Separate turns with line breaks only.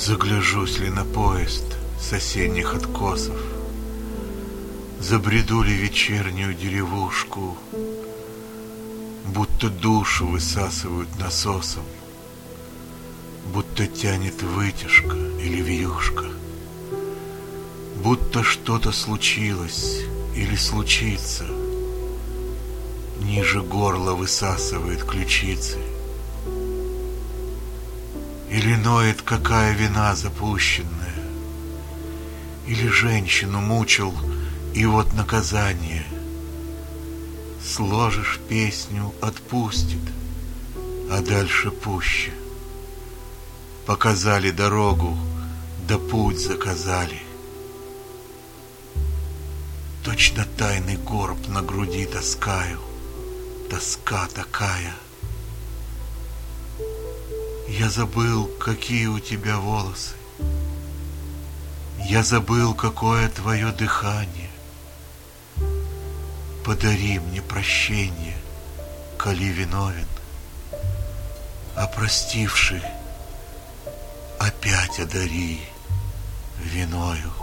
Загляжусь ли на поезд с осенних откосов, забреду ли вечернюю деревушку, будто душу высасывают насосом, будто тянет вытяжка или вьюшка, будто что-то случилось или случится, ниже горла высасывает ключицы. Или ноет какая вина запущенная, или женщину мучил, и вот наказание. Сложишь песню — отпустит, а дальше пуще. Показали дорогу, да путь заказали. Точно тайный горб на груди таскаю, тоска такая. Я забыл, какие у тебя волосы. Я забыл, какое твое дыхание. Подари мне прощение, коли виновен, а простивши, опять одари виною.